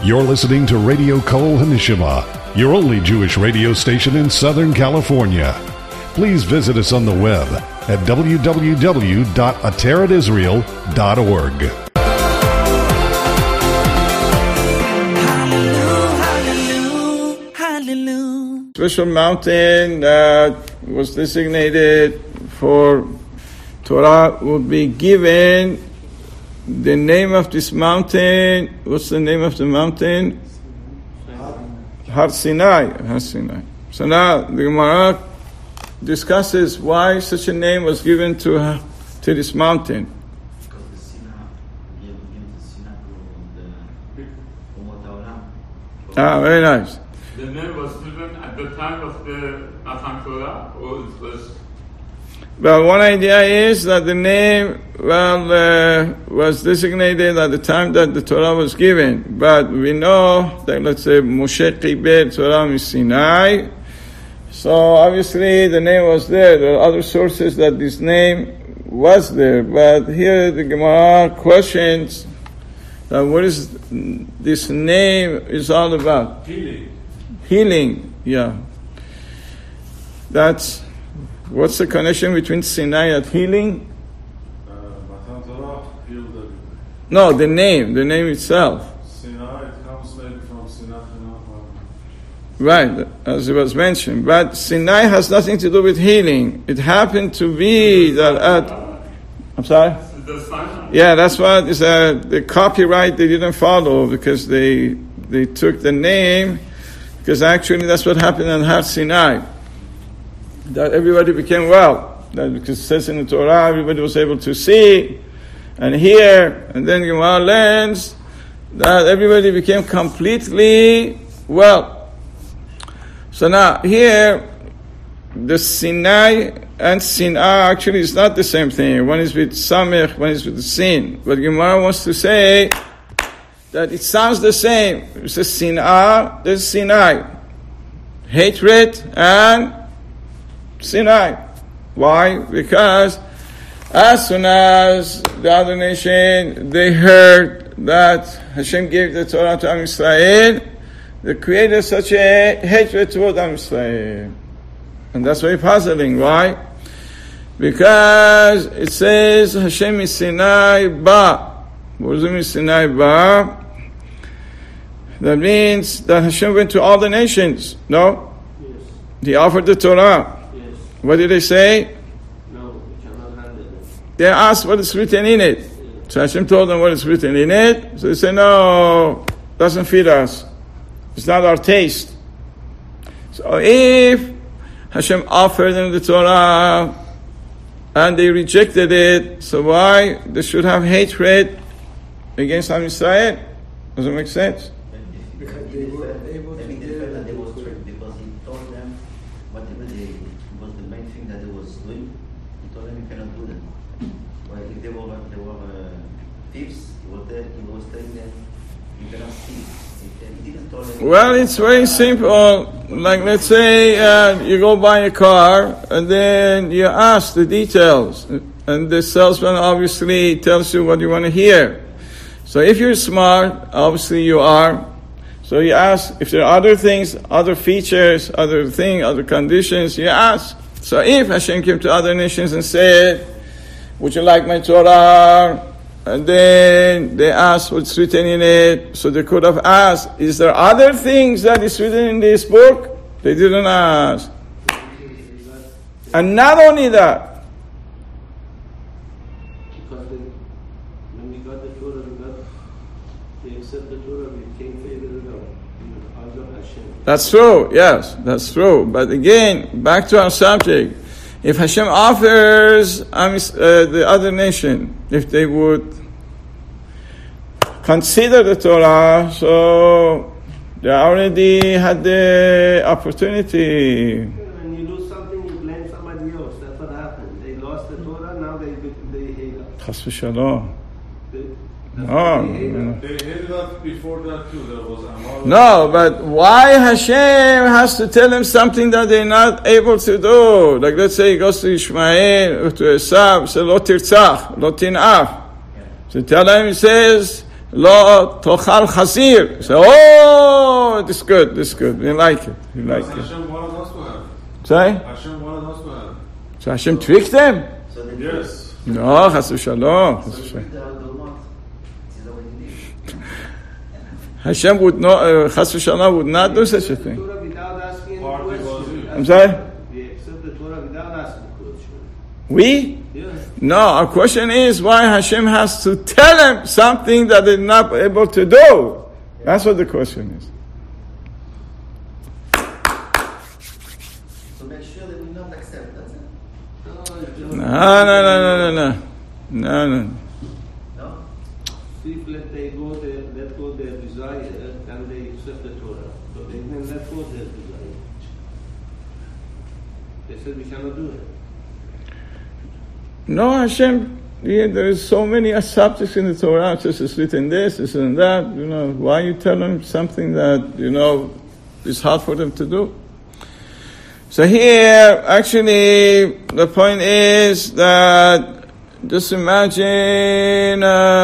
You're listening to Radio Kol Hanishima, your only Jewish radio station in Southern California. Please visit us on the web at www.ateretisrael.org. Special mountain that was designated for Torah would be given. The name of this mountain, what's the name of the mountain? Har Sinai. Har Sinai. So now the Gemara discusses why such a name was given to this mountain. Because the Sinai gave the Sinai to the Very nice. The name was given at the time of the Matan Torah, or it was? Well, one idea is that the name, was designated at the time that the Torah was given. But we know that, let's say, Moshe Qibel Torah Sinai. So obviously the name was there. There are other sources that this name was there. But here the Gemara questions that what is this name is all about. Healing, yeah. That's, what's the connection between Sinai and healing? No, the name itself. Sinai, it comes maybe from Sinai. Right, as it was mentioned. But Sinai has nothing to do with healing. It happened to be that I'm sorry? Yeah, that's what is the copyright they didn't follow because they took the name, because actually that's what happened on Har Sinai. That everybody became well. That because it says in the Torah, everybody was able to see and hear, and then Gemara learns that everybody became completely well. So now here, the Sinai and Sin'ah actually is not the same thing. One is with Samech, one is with the Sin. But Gemara wants to say that it sounds the same. It says Sin'ah, there's Sinai. Hatred and Sinai. Why? Because as soon as the other nation, they heard that Hashem gave the Torah to Am Yisrael, they created such a hatred toward Am Yisrael. And that's very puzzling. Why? Because it says Hashem is Sinai Ba. What does it mean Sinai Ba? That means that Hashem went to all the nations. No? Yes. He offered the Torah. Yes. What did they say? No, we cannot handle it. They asked what is written in it. Yes. So Hashem told them what is written in it. So they say, no, doesn't fit us. It's not our taste. So if Hashem offered them the Torah and they rejected it, so why they should have hatred against Am Yisrael? Doesn't make sense. Because they were able to do that they was tricked because he told them whatever was the main thing that they was doing. He told them you cannot do that. Well, if they were thieves, he was telling them you cannot steal. He didn't tell them. Well, it's very simple. Like let's say you go buy a car and then you ask the details, and the salesman obviously tells you what you want to hear. So if you're smart, obviously you are. So you ask if there are other things, other features, other conditions, you ask. So if Hashem came to other nations and said, would you like my Torah? And then they asked what's written in it. So they could have asked, is there other things that is written in this book? They didn't ask. And not only that, Because when we got the Torah, they accept the Torah, we became favored of Hashem. that's true, yes, that's true. But again, back to our subject. If Hashem offers the other nation, if they would consider the Torah, so they already had the opportunity. When you lose something, you blame somebody else. That's what happened. They lost the Torah, now they hate us. Chas v'shalom. No. They hated us before that too. There was Amalek. No, but why Hashem has to tell them something that they're not able to do? Like let's say he goes to Ishmael or to Esav, say lo tirtzach, lo tin'af. So tell him, he says, Lo tochal chazir. So, oh, this is good. We like it. Hashem wanted us to have. Say? Hashem wanted us to have. So Hashem tricked them? So they Yes. No, chas v'shalom. So they did the Adonot. This is what he did. Hashem would not, chas v'shalom, would not do such a thing. Torah without asking any Party was question. you. I'm sorry? We accept the Torah without asking question. We? Yeah. No, our question is why Hashem has to tell them something that they're not able to do. That's what the question is. So make sure they will not accept. That's it. No. No? If let go their desire, and they accept the Torah. So they didn't let go their desire. They said we cannot do it. No, Hashem, there is so many subjects in the Torah, just as written this and that, why you tell them something that, is hard for them to do? So here, actually, the point is that, just imagine,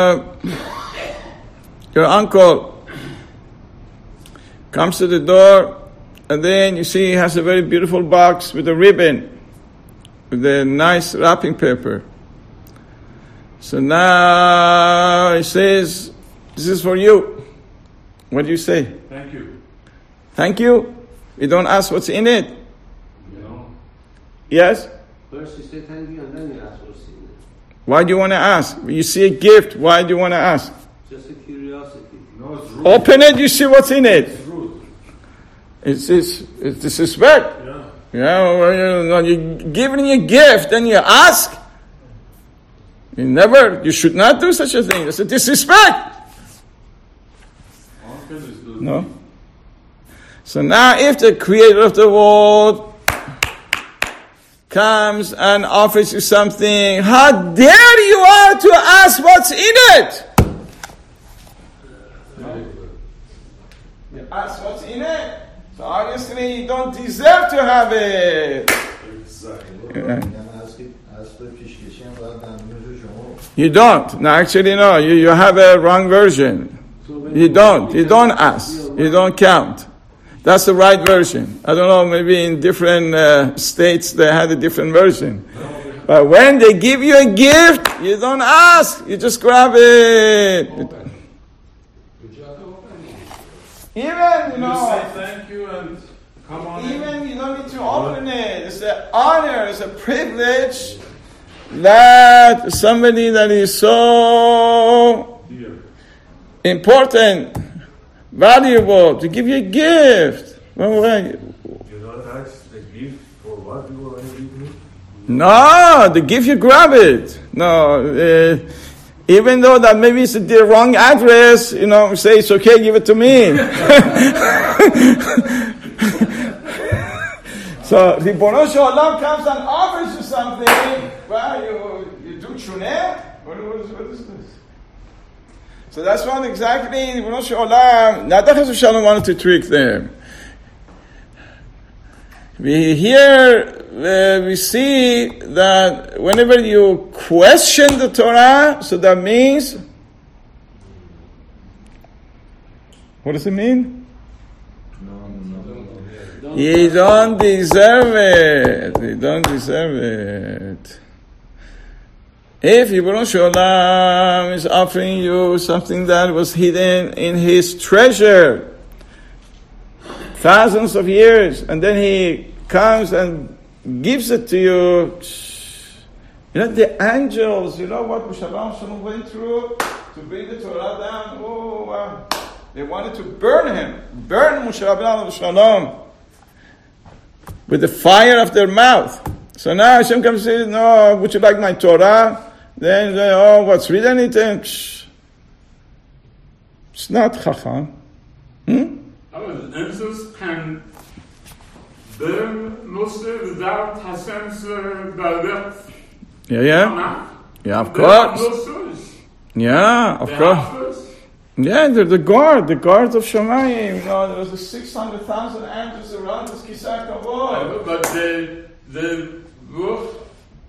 your uncle comes to the door, and then you see he has a very beautiful box with a ribbon, with a nice wrapping paper. So now he says, this is for you. What do you say? Thank you. Thank you? You don't ask what's in it? No. Yes? First you say thank you, and then you ask what's in it. Why do you want to ask? You see a gift, why do you want to ask? Just a curiosity. No, it's rude. Open it, you see what's in it. It's rude. It's disrespect. Yeah. You're giving a gift, then you ask. You should not do such a thing. It's a disrespect. Uncle is good. No? So now if the creator of the world comes and offers you something, how dare you are to ask what's in it? You ask what's in it. So obviously you don't deserve to have it. Exactly. Yeah. You don't. No, actually no. You have a wrong version. You don't ask. You don't count. That's the right version. I don't know, maybe in different states they had a different version. But when they give you a gift, you don't ask. You just grab it. Even, You say thank you and come on in. even you don't need to open it. It's an honor, it's a privilege that somebody that is so Here. important, valuable, to give you a gift. Well, You not ask the gift for what you want to give me? no, the gift you grab it. No, even though that maybe it's the wrong address, say it's okay, give it to me. So Ribono Shel Olam comes and offers you something. Well, you do chuneh? What is this? So that's what exactly Ribono Shel Olam. Not that Chas V'Shalom wanted to trick them. We see that whenever you question the Torah, so that means, what does it mean? You don't deserve it. You don't deserve it. If Ribono Shel Olam is offering you something that was hidden in His treasure, thousands of years, and then He comes and gives it to you. The angels, what Moshe Rabbeinu went through to bring the Torah down. Oh, wow. They wanted to burn Moshe Rabbeinu with the fire of their mouth. So now Hashem comes and says, no, would you like my Torah? Then they say, what's written in it? It's not Chacham. Angels can burn Moshe without Hashem's direct Yeah, of course. Yeah, of course. Yeah, they're the guard of Shamayim. There was 600,000 angels around this Kisar Kavod. But they work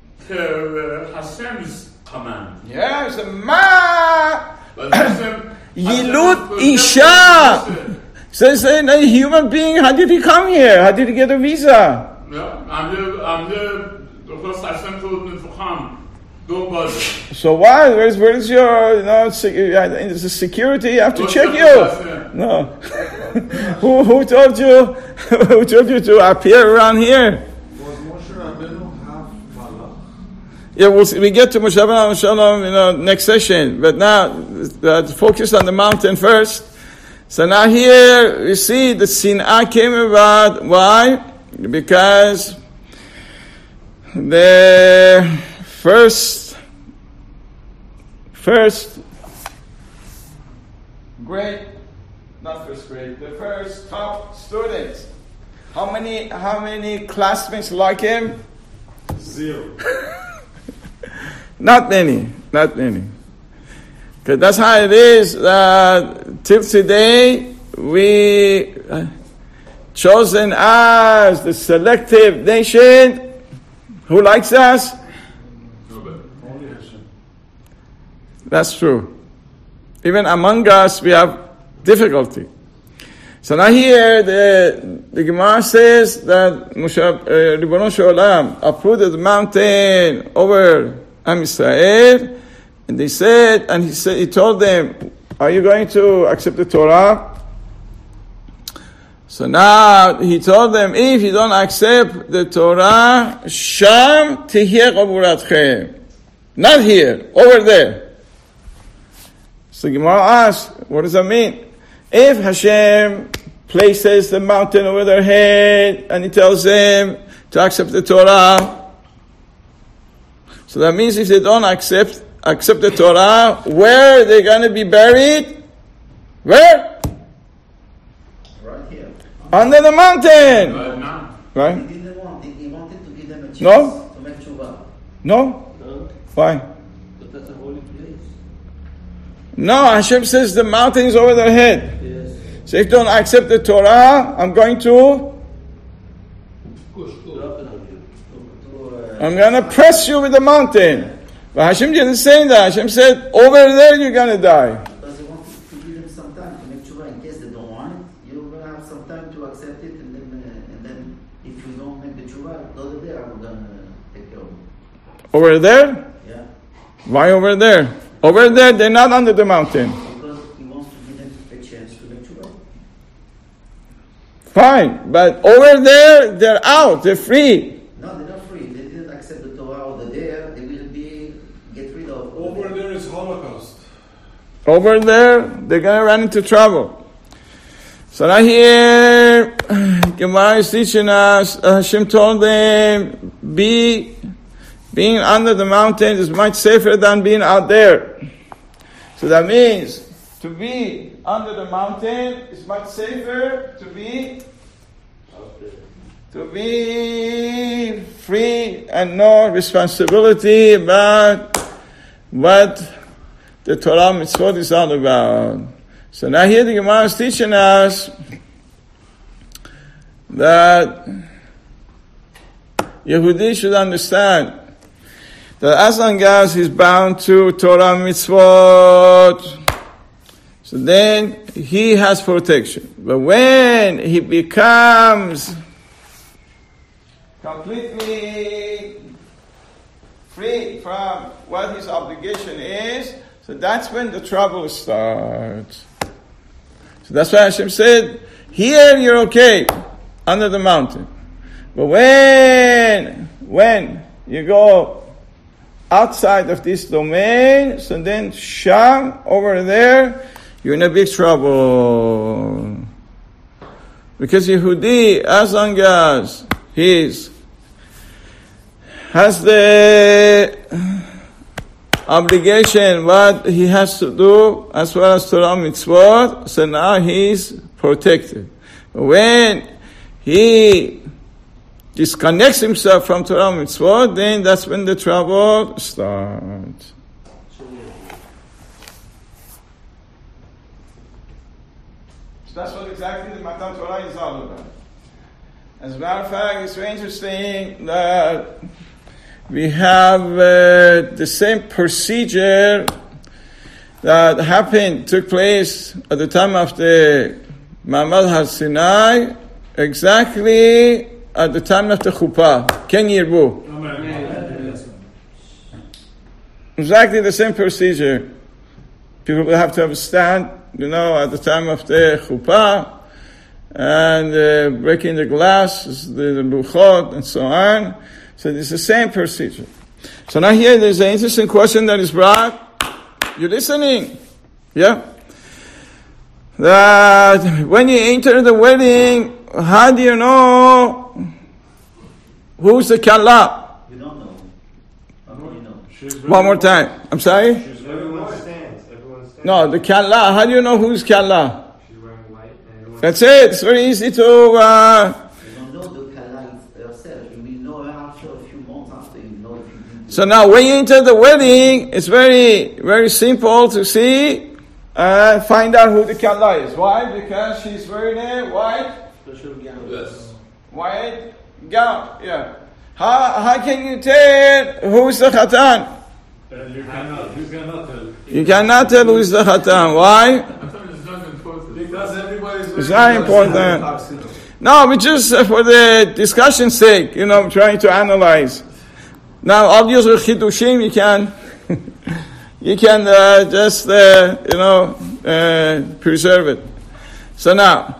to Hashem's command. Yeah, it's a ma. But Hashem Yilut Isha. Says a human being, how did he come here? How did he get a visa? So why? Where's your, the security? You have to check you. No. Who told you? Who told you to appear around here? Yeah, we get to Moshe Rabbeinu Shalom, next session. But now, focus on the mountain first. So now here, you see the Sin'ah came about. Why? Because the first grade, not first grade, the first top students. How many classmates like him? 0. Not many. Because that's how it is. Till today, we chosen as the selective nation. Who likes us? That's true. Even among us, we have difficulty. So now here, the Gemara says that Ribono Shel Olam uprooted the mountain over Am Yisrael, and he told them, are you going to accept the Torah? So now he told them, if you don't accept the Torah, Sham Tihyeh Qaburatchem. Not here, over there. So Gemara asks, what does that mean? If Hashem places the mountain over their head and he tells them to accept the Torah, so that means if they don't accept the Torah, where are they going to be buried? Where? Right here. Under the mountain. Right? He didn't want it. He wanted to give them a chance No? to make tshuva. No? No, Why? but that's a holy place. No, Hashem says the mountain is over their head. Yes. So if you don't accept the Torah, I'm going to press you with the mountain. But Hashem didn't say that. Hashem said, over there you're going to die. Because he wanted to give them some time to make tshuva in case they don't want it. You're going to have some time to accept it, and then if you don't make the tshuva, over there I'm going to take care of it. Over there? Yeah. Why over there? Over there, they're not under the mountain. Because he wants to give them a chance to make tshuva. Fine, but over there, they're out, they're free. No, they're not free. They didn't accept the Torah over there. They will get rid of. Over there is Holocaust. Over there, they're going to run into trouble. So now here, Gemara is teaching us, Hashem told them, being under the mountain is much safer than being out there. So that means, to be under the mountain is much safer to be free and no responsibility about what the Torah mitzvot is all about. So now here the Gemara is teaching us that Yehudi should understand that as long as he's bound to Torah mitzvot, so then he has protection. But when he becomes completely free from what his obligation is, so that's when the trouble starts. So that's why Hashem said, here you're okay, under the mountain. But when you go outside of this domain, so then Sham, over there, you're in a big trouble. Because Yehudi, as long as he has the obligation, what he has to do, as well as Torah mitzvot, so now he's protected. When he disconnects himself from Torah mitzvot, then that's when the trouble starts. So that's what exactly the Matan Torah is all about. As a matter of fact, it's very interesting that we have the same procedure that took place at the time of the Ma'amad Har Sinai, exactly at the time of the Chuppah. Ken Yirbu. Exactly the same procedure. People will have to have a stand, at the time of the Chuppah, and breaking the glass, the luchot, and so on. So it's the same procedure. So now here there's an interesting question that is brought. You're listening? Yeah? That when you enter the wedding, how do you know who's the Kala? You don't know. How do you know? One more time. I'm sorry? Everyone stands. No, the Kala. How do you know who's Kala? She's wearing white. And That's it. It's very easy to... You don't know the Kala herself. You will know her after a few months after you know if you didn't. So now when you enter the wedding, it's very, very simple to see, find out who the Kala is. Why? Because she's wearing a white gown. Yeah. How can you tell who's the Khatan? You cannot tell. You cannot tell who's the Khatan. Why? I thought it's not important. Because everybody's It's not important. No, but just for the discussion's sake, trying to analyze. Now, obviously, Chidushim, you can just, preserve it. So now,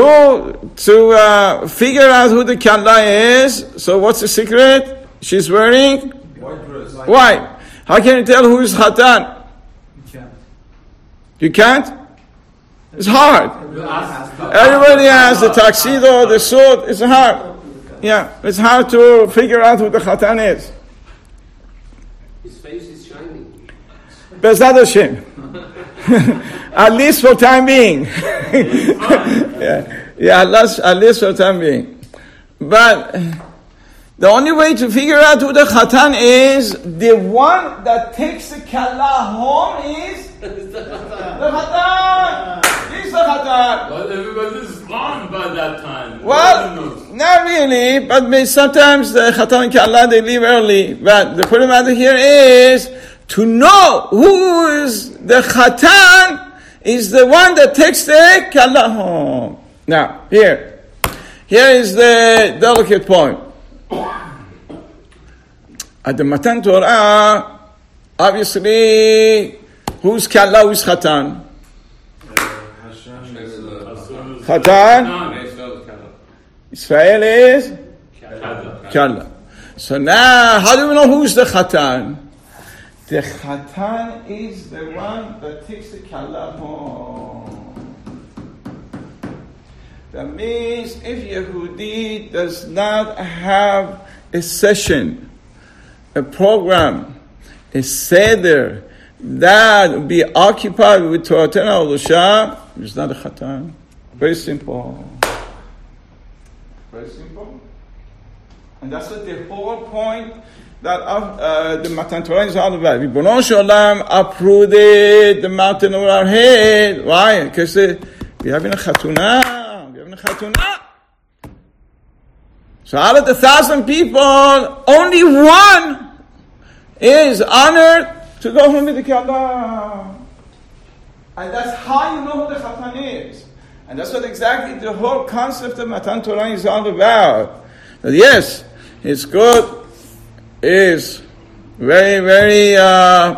to figure out who the Kala is, so what's the secret? She's wearing white dress. white. How can you tell who is Khatan? You can't? It's hard. Everybody has the tuxedo, the suit. It's hard. Yeah, it's hard to figure out who the Khatan is. His face is shining. Bezat Hashem. At least for time being. At least for time being. But the only way to figure out who the Khatan is, the one that takes the Kala home is the Khatan. He's the Khatan. But everybody is gone by that time. Well, not really, but sometimes the Khatan and Kala, they leave early. But the point matter here is, to know who is the Khatan is the one that takes the Kala home. Now, here is the delicate point. At the Matan Torah, obviously, who's Kala, who's Khatan? Khatan. Israel is Kala. So now, how do we know who's the Khatan? The Khatan is the one that takes the Kala home. That means if Yehudi does not have a session, a program, a seder that will be occupied with Torah Ulusha, it's not a Khatan. Very simple. Very simple. And that's what the whole point that the Matan Torah is all about. Ribono Shel Olam uprooted the mountain over our head. Why? Because we're having a Chatuna. So out of the 1,000 people, only one is honored to go home with the Kala. And that's how you know who the Khatan is. And that's what exactly the whole concept of Matan Torah is all about. That yes, it's good, is very, very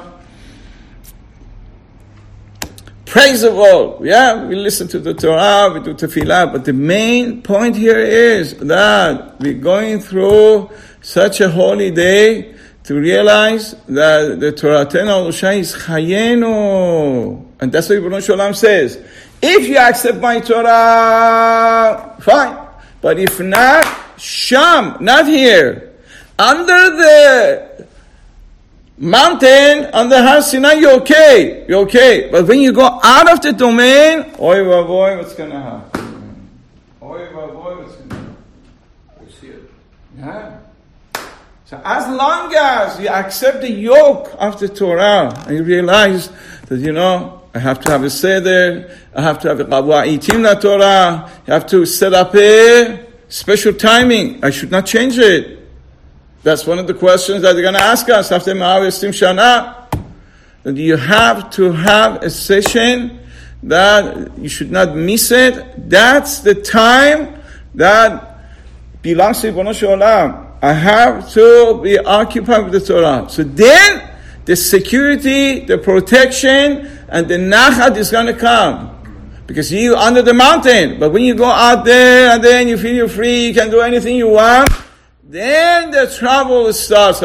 praisable. Yeah, we listen to the Torah, we do tefillah, but the main point here is that we're going through such a holy day to realize that the Torah Ulusha is Chayenu. And that's what Ribono Shel Olam says. If you accept my Torah, fine. But if not, Sham, not here. Under the mountain, on the Har Sinai, you're okay. But when you go out of the domain, oy vavoy, what's going to happen? Oy vavoy, what's going to happen? You see it. Yeah. So as long as you accept the yoke of the Torah, and you realize that, I have to have a seder, I have to have a Qawa'itim Torah, you have to set up a special timing. I should not change it. That's one of the questions that they're going to ask us after Ma'av Estim Shana. that you have to have a session that you should not miss it. That's the time that belongs to Ribono Shel Olam. I have to be occupied with the Torah. So then, the security, the protection, and the nachat is going to come. Because you're under the mountain. But when you go out there, and then you feel you're free, you can do anything you want, then the trouble starts.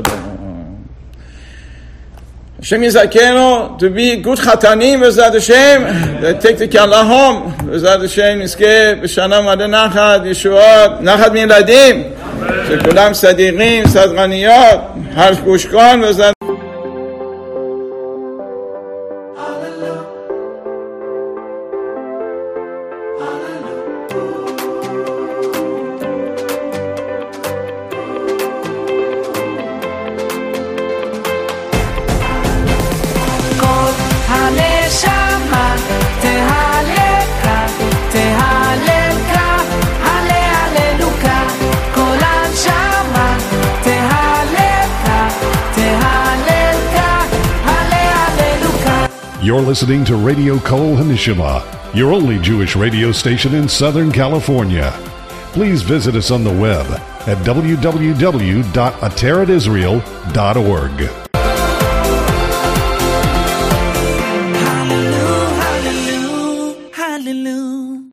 Hashem Yizakenu to be good chatanim, B'ezrat Hashem, that take the Kala home. B'ezrat Hashem, nizkeh, b'shana ma'adeh nachat, yeshuot, nachat mi'eladim, shekulam sadiqim, sadraniyot, harsh gushkon, b'ezrat You're listening to Radio Kol Hanishima, your only Jewish radio station in Southern California. Please visit us on the web at www.ateretisrael.org.